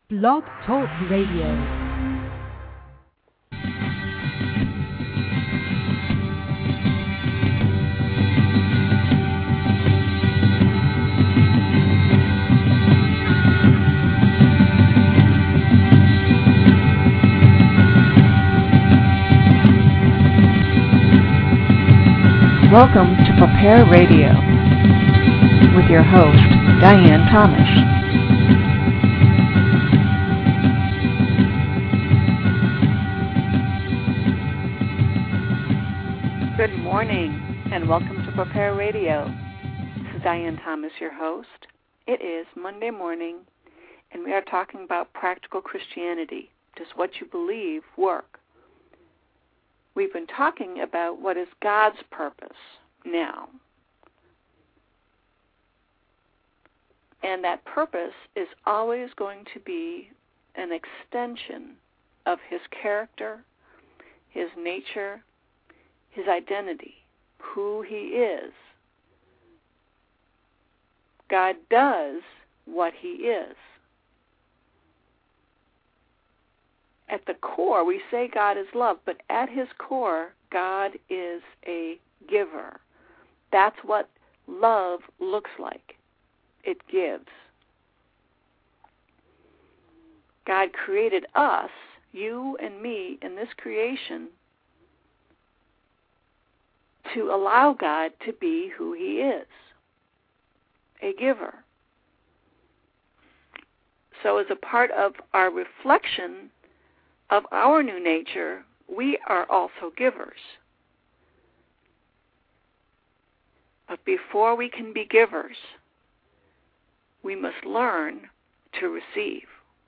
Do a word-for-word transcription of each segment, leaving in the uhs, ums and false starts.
Blog Talk Radio. Welcome to Prepare Radio with your host, Diane Thomas. Good morning and welcome to Prepare Radio. This is Diane Thomas, your host. It is Monday morning and we are talking about practical Christianity. Does what you believe work? We've been talking about what is God's purpose now. And that purpose is always going to be an extension of His character, His nature, His identity, who He is. God does what He is. At the core, we say God is love, but at His core, God is a giver. That's what love looks like. It gives. God created us, you and me, in this creation to allow God to be who He is, a giver. So as a part of our reflection of our new nature, we are also givers. But before we can be givers, we must learn to receive.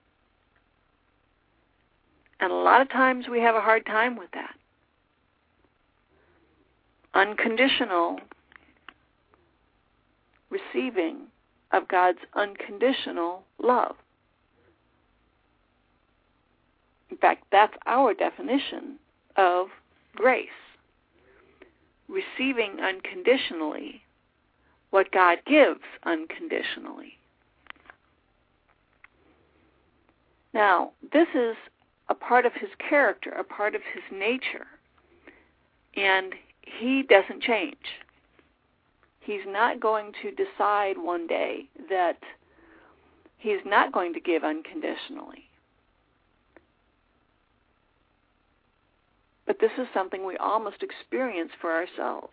And a lot of times we have a hard time with that. Unconditional receiving of God's unconditional love. In fact, that's our definition of grace. Receiving unconditionally what God gives unconditionally. Now, this is a part of His character, a part of His nature, and He doesn't change. He's not going to decide one day that He's not going to give unconditionally. But this is something we all must experience for ourselves.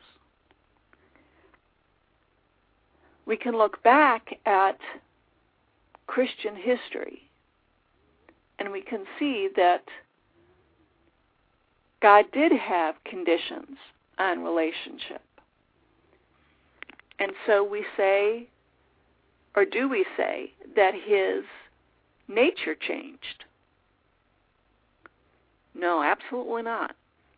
We can look back at Christian history and we can see that God did have conditions on relationship. And so we say, or do we say, that His nature changed? No, absolutely not.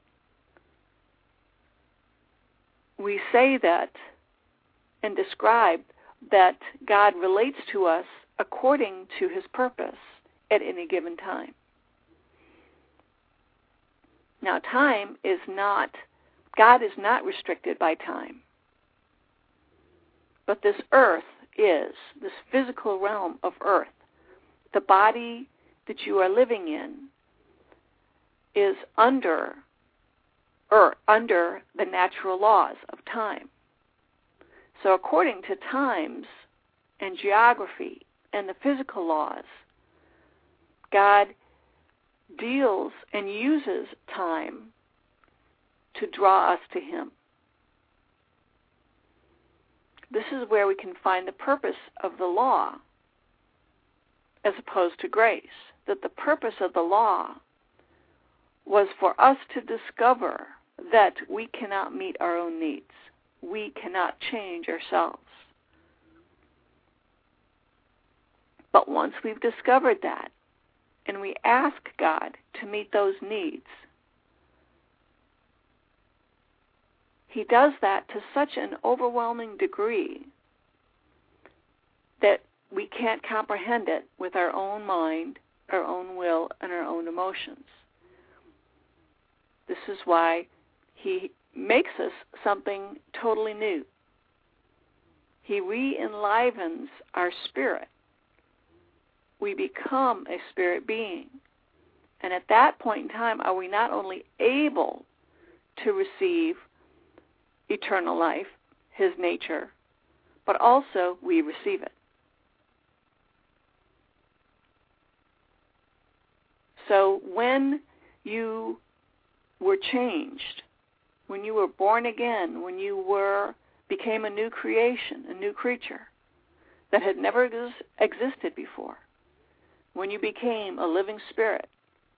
We say that and describe that God relates to us according to His purpose at any given time. Now, time is not, God is not restricted by time. But this earth is, this physical realm of earth, the body that you are living in is under or under the natural laws of time. So according to times and geography and the physical laws, God deals and uses time to draw us to Him. This is where we can find the purpose of the law as opposed to grace, that the purpose of the law was for us to discover that we cannot meet our own needs. We cannot change ourselves. But once we've discovered that, and we ask God to meet those needs, He does that to such an overwhelming degree that we can't comprehend it with our own mind, our own will, and our own emotions. This is why He makes us something totally new. He re-enlivens our spirit we become a spirit being. And at that point in time, are we not only able to receive eternal life, his nature, but also we receive it. So when you were changed, when you were born again, when you were became a new creation, a new creature that had never ex- existed before, when you became a living spirit,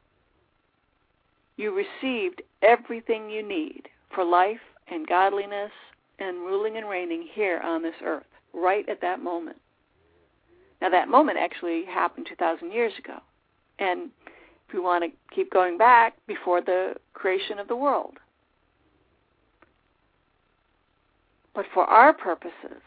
you received everything you need for life and godliness and ruling and reigning here on this earth, right at that moment. Now, that moment actually happened two thousand years ago. And if we want to keep going back, before the creation of the world. But for our purposes,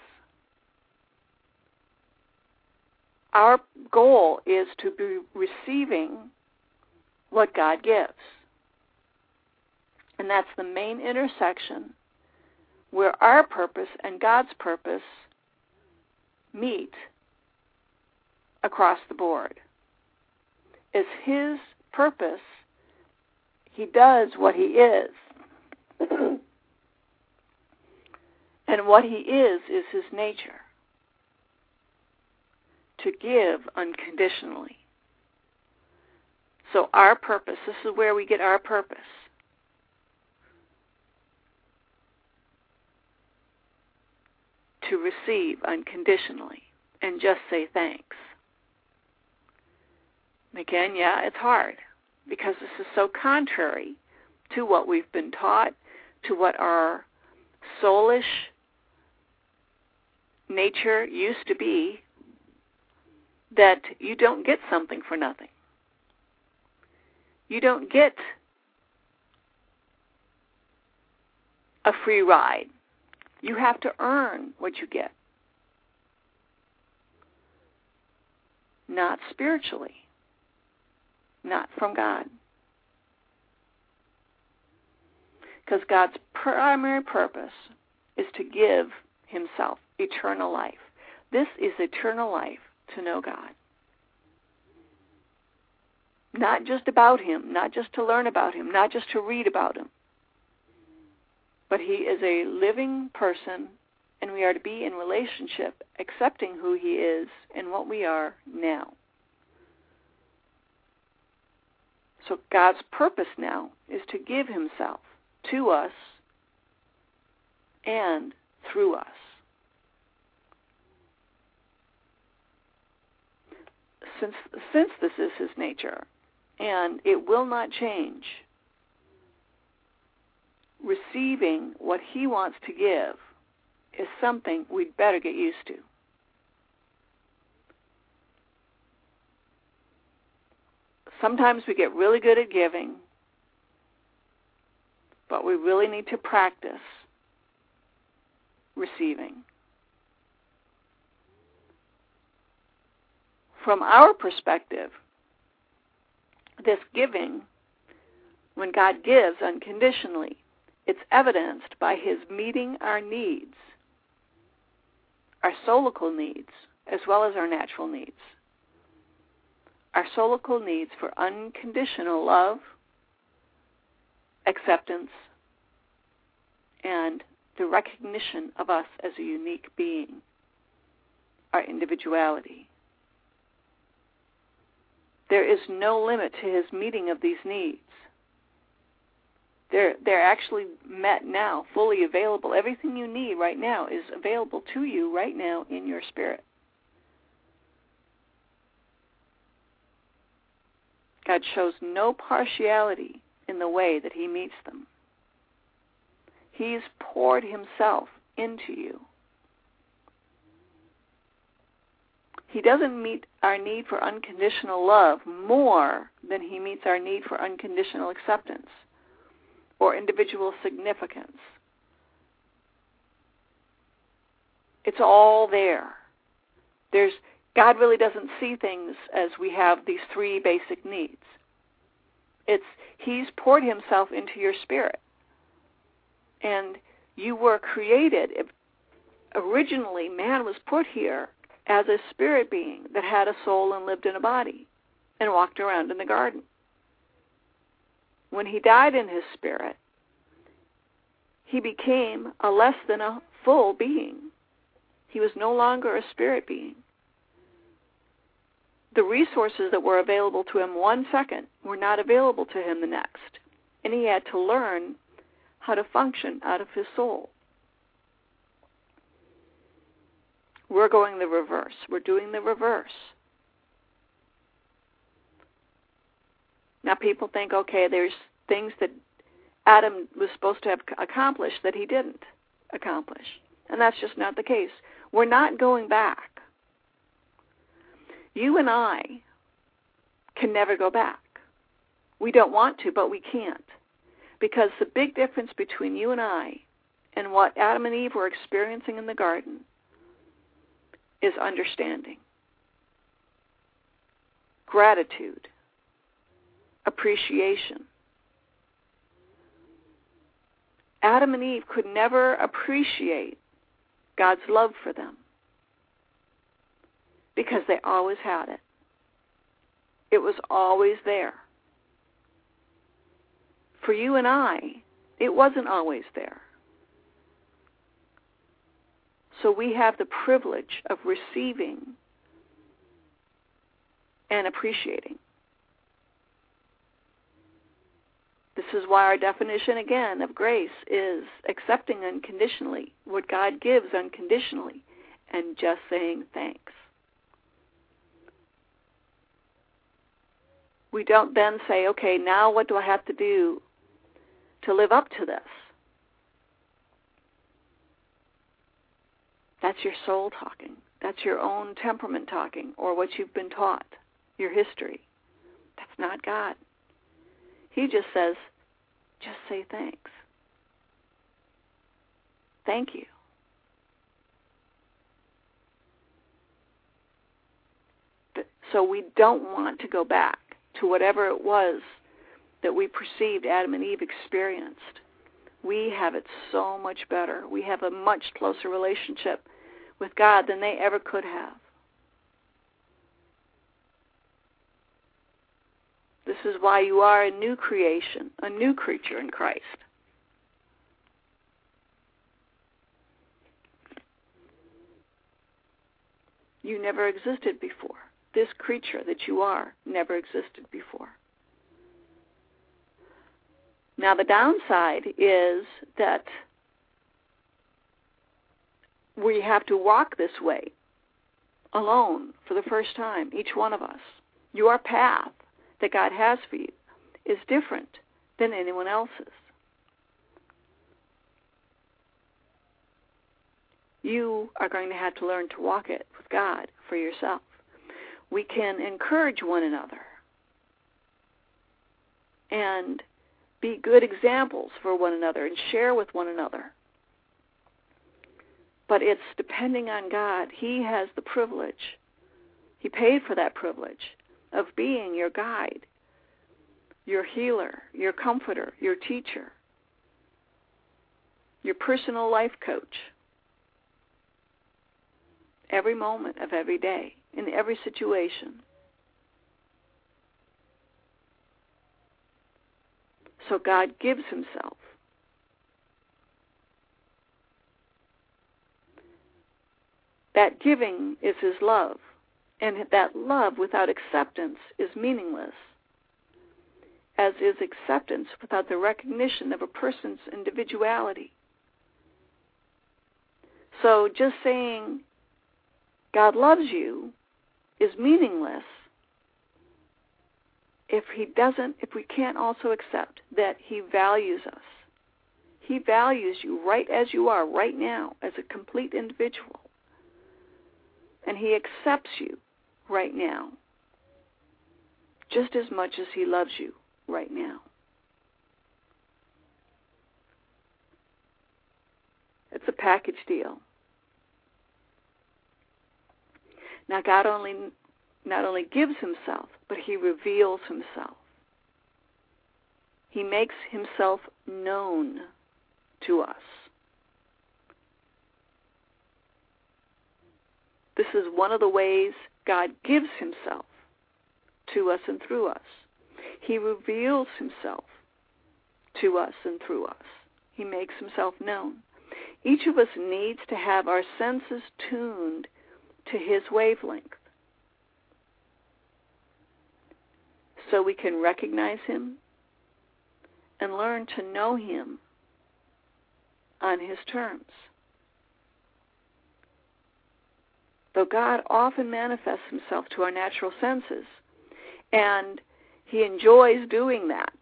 our goal is to be receiving what God gives. And that's the main intersection where our purpose and God's purpose meet across the board. Is his purpose, he does what he is. And what he is is his nature, to give unconditionally. So our purpose, this is where we get our purpose. To receive unconditionally and just say thanks. Again, yeah, it's hard because this is so contrary to what we've been taught, to what our soulish nature used to be, that you don't get something for nothing. You don't get a free ride. You have to earn what you get. Not spiritually. Not from God. Because God's primary purpose is to give himself eternal life. This is eternal life, to know God. Not just about him, not just to learn about him, not just to read about him. But he is a living person, and we are to be in relationship, accepting who he is and what we are now. So God's purpose now is to give himself to us and through us. Since, since this is his nature, and it will not change, receiving what he wants to give is something we'd better get used to. Sometimes we get really good at giving, but we really need to practice receiving. From our perspective, this giving, when God gives unconditionally, it's evidenced by his meeting our needs, our soulical needs, as well as our natural needs. Our soulical needs for unconditional love, acceptance, and the recognition of us as a unique being, our individuality. There is no limit to his meeting of these needs. They're, they're actually met now, fully available. Everything you need right now is available to you right now in your spirit. God shows no partiality in the way that he meets them. He's poured himself into you. He doesn't meet our need for unconditional love more than he meets our need for unconditional acceptance or individual significance. It's all there. There's God really doesn't see things as we have these three basic needs. It's he's poured himself into your spirit. And you were created. Originally, man was put here as a spirit being that had a soul and lived in a body and walked around in the garden. When he died in his spirit, he became a less than a full being. He was no longer a spirit being. The resources that were available to him one second were not available to him the next, and he had to learn how to function out of his soul. We're going the reverse. We're doing the reverse. Now people think, okay, there's things that Adam was supposed to have accomplished that he didn't accomplish. And that's just not the case. We're not going back. You and I can never go back. We don't want to, but we can't. Because the big difference between you and I and what Adam and Eve were experiencing in the garden is understanding, gratitude, appreciation. Adam and Eve could never appreciate God's love for them because they always had it. It was always there. For you and I, it wasn't always there. So we have the privilege of receiving and appreciating. This is why our definition, again, of grace is accepting unconditionally what God gives unconditionally and just saying thanks. We don't then say, okay, now what do I have to do to live up to this? That's your soul talking. That's your own temperament talking, or what you've been taught, your history. That's not God. He just says, just say thanks. Thank you. So we don't want to go back to whatever it was that we perceived Adam and Eve experienced. We have it so much better. We have a much closer relationship with God than they ever could have. This is why you are a new creation, a new creature in Christ. You never existed before. This creature that you are never existed before. Now the downside is that we have to walk this way alone for the first time, each one of us. Your path that God has for you is different than anyone else's. You are going to have to learn to walk it with God for yourself. We can encourage one another and be good examples for one another and share with one another. But it's depending on God. He has the privilege. He paid for that privilege of being your guide, your healer, your comforter, your teacher, your personal life coach. Every moment of every day, in every situation. So God gives himself. That giving is his love, and that love without acceptance is meaningless, as is acceptance without the recognition of a person's individuality. So just saying God loves you is meaningless if he doesn't, if we can't also accept that he values us. He values you right as you are right now as a complete individual. And he accepts you right now just as much as he loves you right now. It's a package deal. Now, God only not only gives himself, but he reveals himself. He makes himself known to us. This is one of the ways God gives himself to us and through us. He reveals himself to us and through us. He makes himself known. Each of us needs to have our senses tuned to his wavelength so we can recognize him and learn to know him on his terms. Though God often manifests himself to our natural senses, and he enjoys doing that,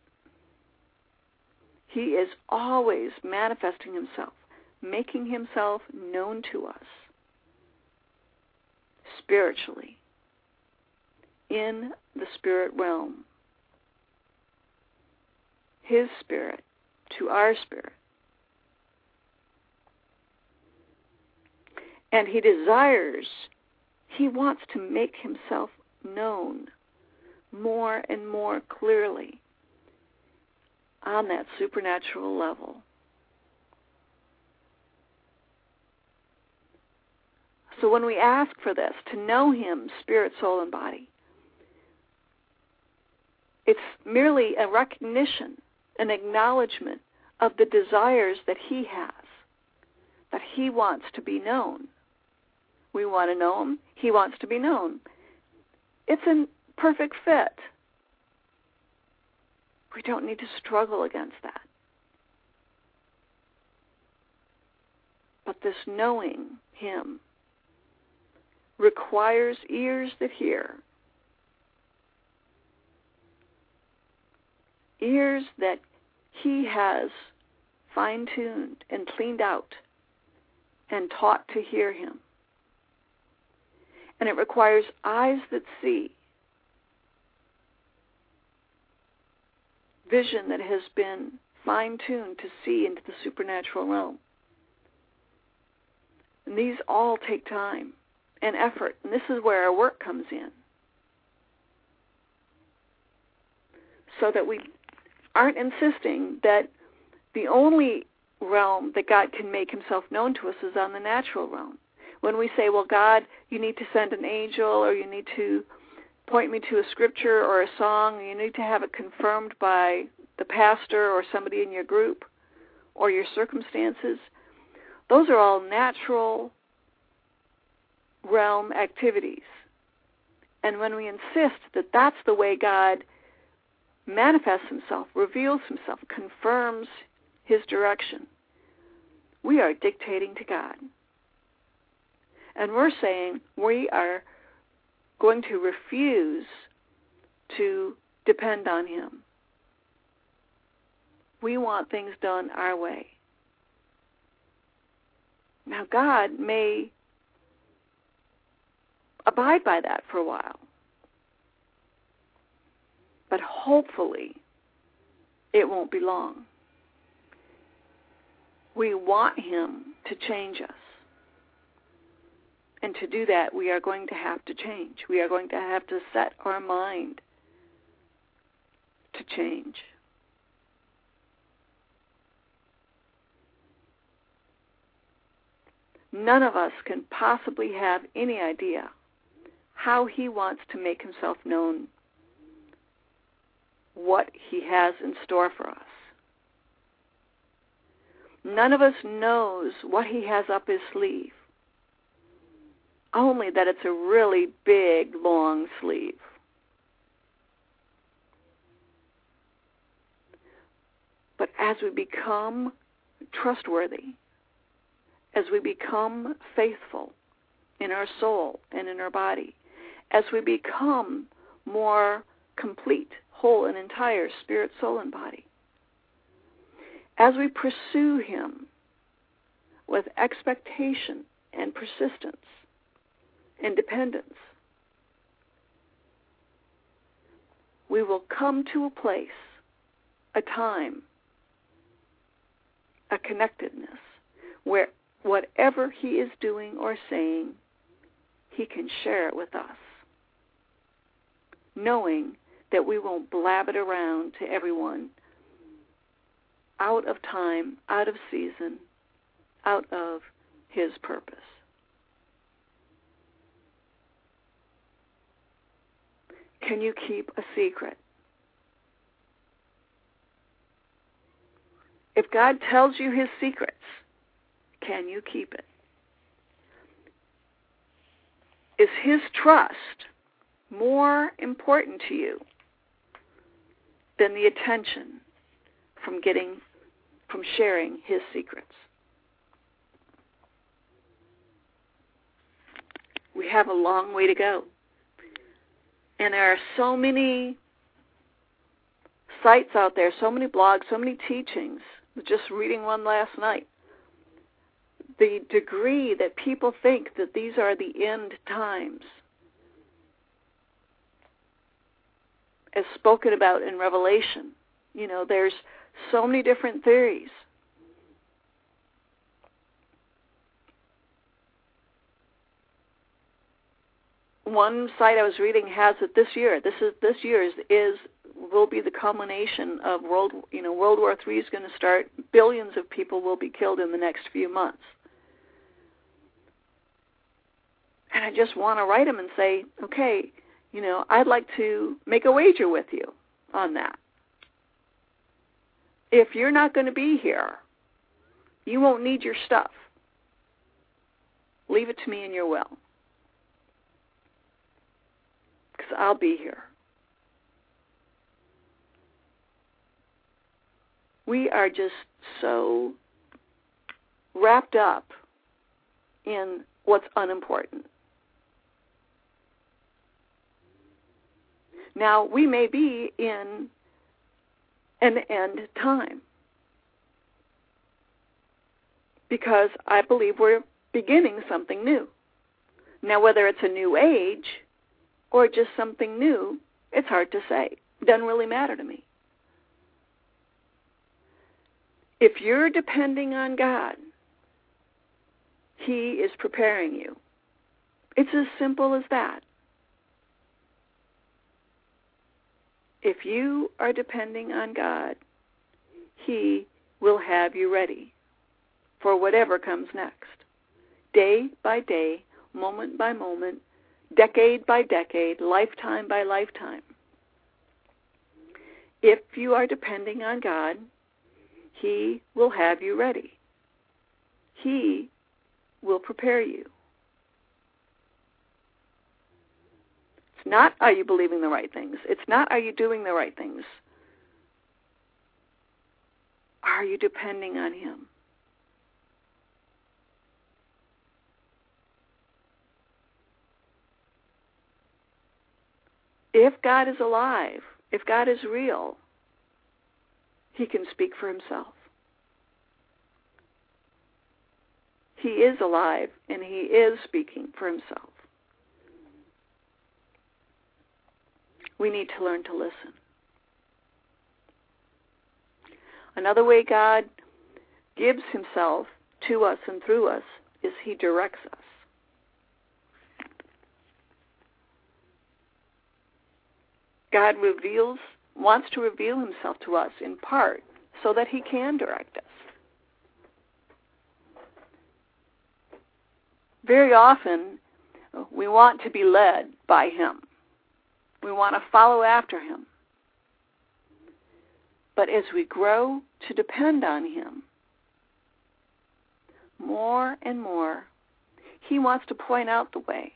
he is always manifesting himself, making himself known to us spiritually in the spirit realm. His spirit to our spirit. And he desires, he wants to make himself known more and more clearly on that supernatural level. So when we ask for this, to know him, spirit, soul, and body, it's merely a recognition, an acknowledgement of the desires that he has, that he wants to be known. We want to know him. He wants to be known. It's a perfect fit. We don't need to struggle against that. But this knowing him requires ears that hear, ears that he has fine-tuned and cleaned out and taught to hear him. And it requires eyes that see, vision that has been fine-tuned to see into the supernatural realm. And these all take time and effort, and this is where our work comes in. So that we aren't insisting that the only realm that God can make himself known to us is on the natural realm. When we say, well, God, you need to send an angel, or you need to point me to a scripture or a song, or you need to have it confirmed by the pastor or somebody in your group or your circumstances, those are all natural realm activities. And when we insist that that's the way God manifests himself, reveals himself, confirms his direction, we are dictating to God. And we're saying we are going to refuse to depend on him. We want things done our way. Now, God may abide by that for a while, but hopefully it won't be long. We want him to change us. And to do that, we are going to have to change. We are going to have to set our mind to change. None of us can possibly have any idea how he wants to make himself known, what he has in store for us. None of us knows what he has up his sleeve, only that it's a really big, long sleeve. But as we become trustworthy, as we become faithful in our soul and in our body, as we become more complete, whole, and entire, spirit, soul, and body, as we pursue him with expectation and persistence and dependence, we will come to a place, a time, a connectedness, where whatever he is doing or saying, he can share it with us, knowing that we won't blab it around to everyone out of time, out of season, out of his purpose. Can you keep a secret? If God tells you his secrets, can you keep it? Is his trust more important to you than the attention from getting, from sharing his secrets? We have a long way to go. And there are so many sites out there, so many blogs, so many teachings. Just reading one last night. The degree that people think that these are the end times, as spoken about in Revelation. You know, there's so many different theories. One site I was reading has it this year. This is this year is, is will be the culmination of world. You know, World War Three is going to start. Billions of people will be killed in the next few months. And I just want to write them and say, okay, you know, I'd like to make a wager with you on that. If you're not going to be here, you won't need your stuff. Leave it to me in your will. Because I'll be here. We are just so wrapped up in what's unimportant. Now, we may be in an end time because I believe we're beginning something new. Now, whether it's a new age or just something new, it's hard to say. It doesn't really matter to me. If you're depending on God, he is preparing you. It's as simple as that. If you are depending on God, he will have you ready for whatever comes next. Day by day, moment by moment, decade by decade, lifetime by lifetime. If you are depending on God, he will have you ready. He will prepare you. It's not, are you believing the right things? It's not, are you doing the right things? Are you depending on him? If God is alive, if God is real, he can speak for himself. He is alive, and he is speaking for himself. We need to learn to listen. Another way God gives himself to us and through us is he directs us. God reveals, wants to reveal himself to us in part so that he can direct us. Very often, we want to be led by him. We want to follow after him. But as we grow to depend on him more and more, he wants to point out the way,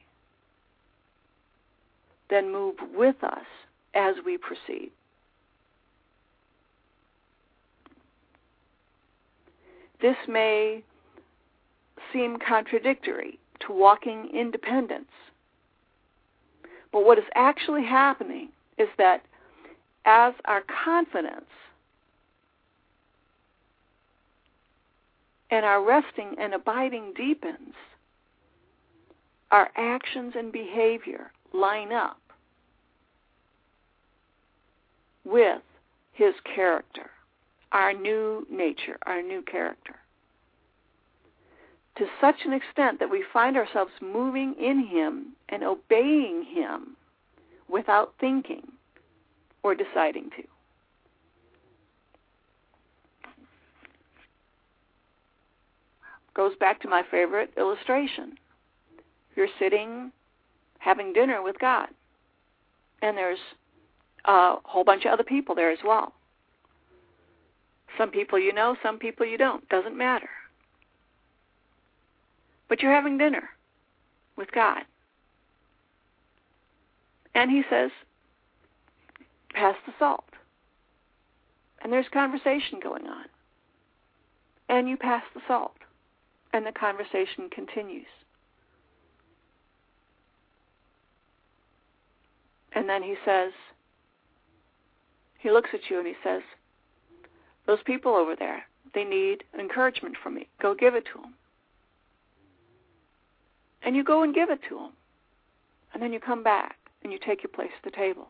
then move with us as we proceed. This may seem contradictory to walking in dependence. But what is actually happening is that as our confidence and our resting and abiding deepens, our actions and behavior line up with his character, our new nature, our new character. To such an extent that we find ourselves moving in him and obeying him without thinking or deciding to. Goes back to my favorite illustration. You're sitting having dinner with God, And there's a whole bunch of other people there as well. Some people you know, some people you don't. Doesn't matter. But you're having dinner with God. And he says, pass the salt. And there's conversation going on. And you pass the salt. And the conversation continues. And then he says, he looks at you and he says, those people over there, they need encouragement from me. Go give it to them. And you go and give it to them. And then you come back and you take your place at the table.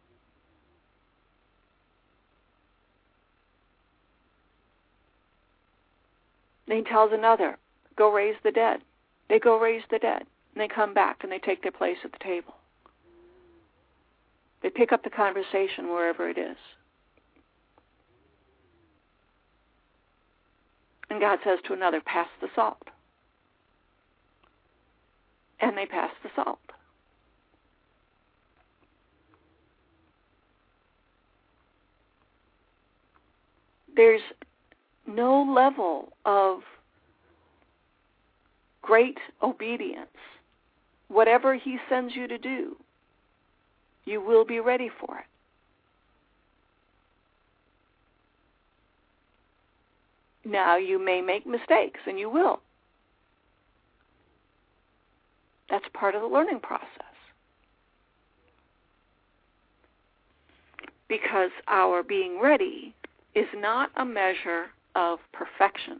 Then he tells another, go raise the dead. They go raise the dead. And they come back and they take their place at the table. They pick up the conversation wherever it is. And God says to another, pass the salt. And they pass the salt. There's no level of great obedience. Whatever he sends you to do, you will be ready for it. Now, you may make mistakes, and you will. That's part of the learning process. Because our being ready is not a measure of perfection.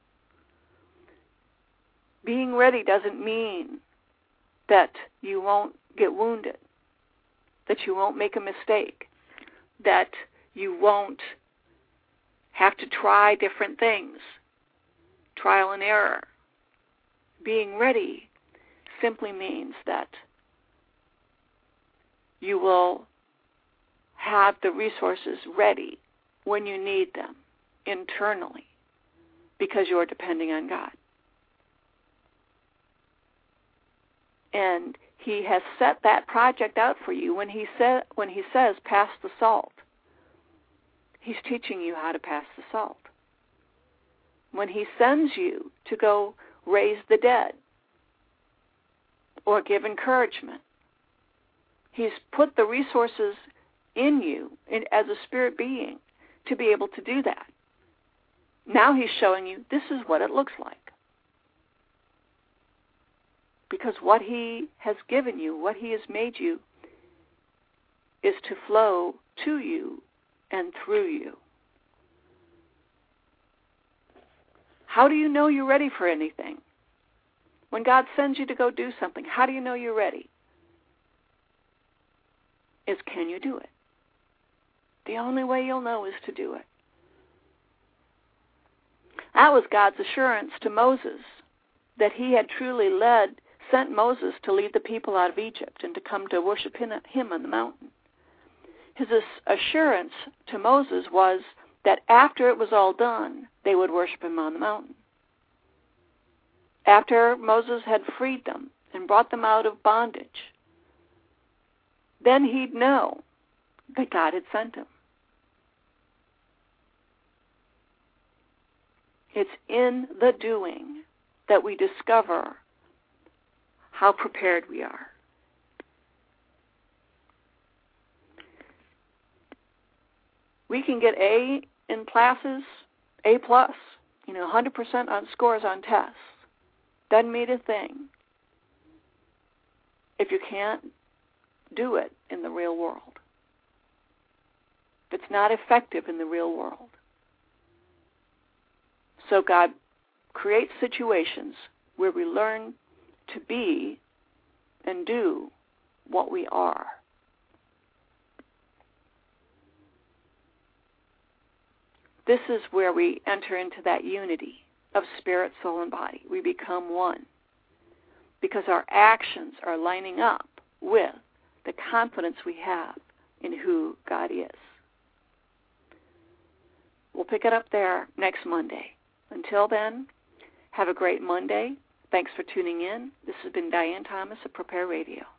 Being ready doesn't mean that you won't get wounded, that you won't make a mistake, that you won't have to try different things, trial and error. Being ready simply means that you will have the resources ready when you need them internally because you're depending on God. And he has set that project out for you. When he, sa- when he says, pass the salt, he's teaching you how to pass the salt. When he sends you to go raise the dead or give encouragement, he's put the resources in you in, as a spirit being to be able to do that. Now he's showing you this is what it looks like. Because what he has given you, what he has made you, is to flow to you and through you. How do you know you're ready for anything? When God sends you to go do something, how do you know you're ready? Is can you do it? The only way you'll know is to do it. That was God's assurance to Moses that he had truly led, sent Moses to lead the people out of Egypt and to come to worship him on the mountain. His assurance to Moses was that after it was all done, they would worship him on the mountain. After Moses had freed them and brought them out of bondage, then he'd know that God had sent him. It's in the doing that we discover how prepared we are. We can get A in classes, A plus, you know, one hundred percent on scores on tests. Doesn't mean a thing if you can't do it in the real world. If it's not effective in the real world. So God creates situations where we learn to be and do what we are. This is where we enter into that unity of spirit, soul, and body. We become one because our actions are lining up with the confidence we have in who God is. We'll pick it up there next Monday. Until then, have a great Monday. Thanks for tuning in. This has been Diane Thomas of Prepare Radio.